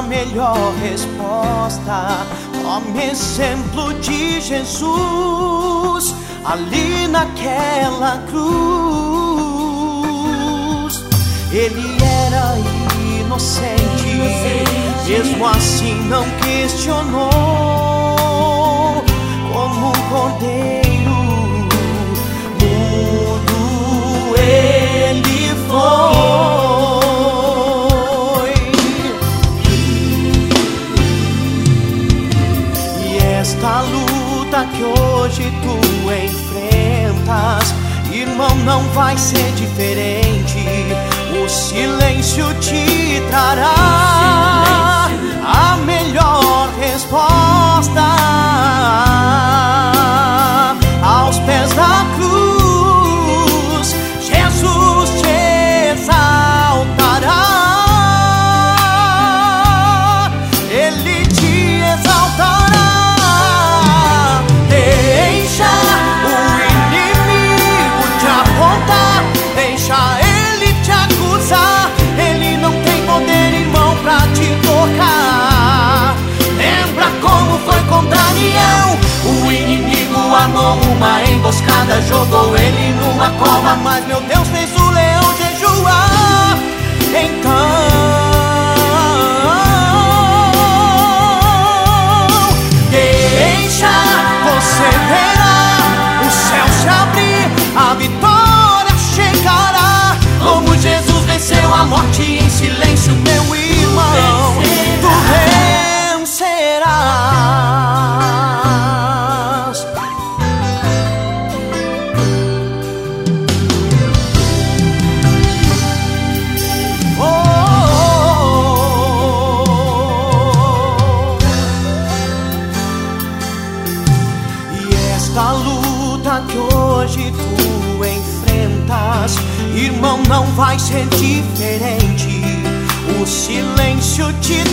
a melhor resposta, como exemplo de Jesus ali naquela cruz. Ele era inocente, mesmo assim não questionou. Como um cordeiro mudo ele foi. E esta luta que hoje tu enfrentas, irmão, não vai ser diferente. O silêncio te trará a melhor resposta. Aos pés da cruz, Jesus te exaltará. Ele te exaltará. Deixa o inimigo te apontar, deixa ele te acusar. Ele não tem poder, irmão, pra te tocar. Lembra como foi com Daniel? O inimigo armou uma emboscada, jogou ele numa cova, mas meu Deus fez o leão jejuar. Então deixa, você verá o céu se abrir, a vitória chegará. Como Jesus venceu a morte em silêncio, meu irmão, tu vencerás. Oh, e esta luta que hoje tu enfrentas, irmão, não vai ser diferente. O silêncio te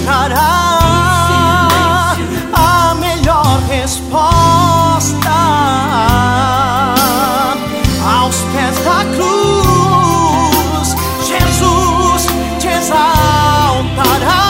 trará a melhor resposta. Aos pés da cruz, Jesus te exaltará.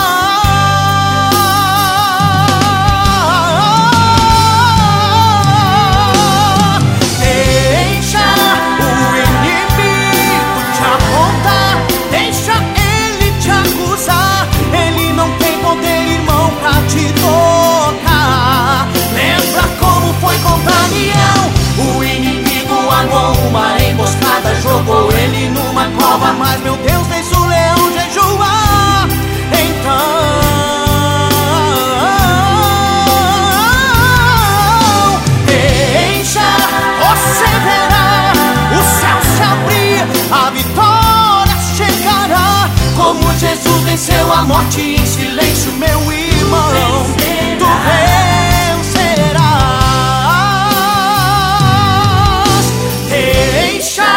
Jogou ele numa cova, mas meu Deus fez o leão jejuar. Então deixa, você verá o céu se abrir, a vitória chegará. Como Jesus venceu a morte em silêncio, meu irmão, tu vencerás. Deixa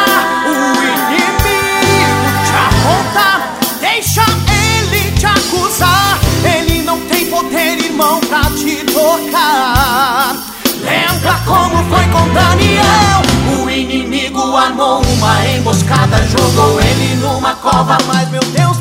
pra te tocar. Lembra como foi com Daniel? O inimigo armou uma emboscada, jogou ele numa cova, mas meu Deus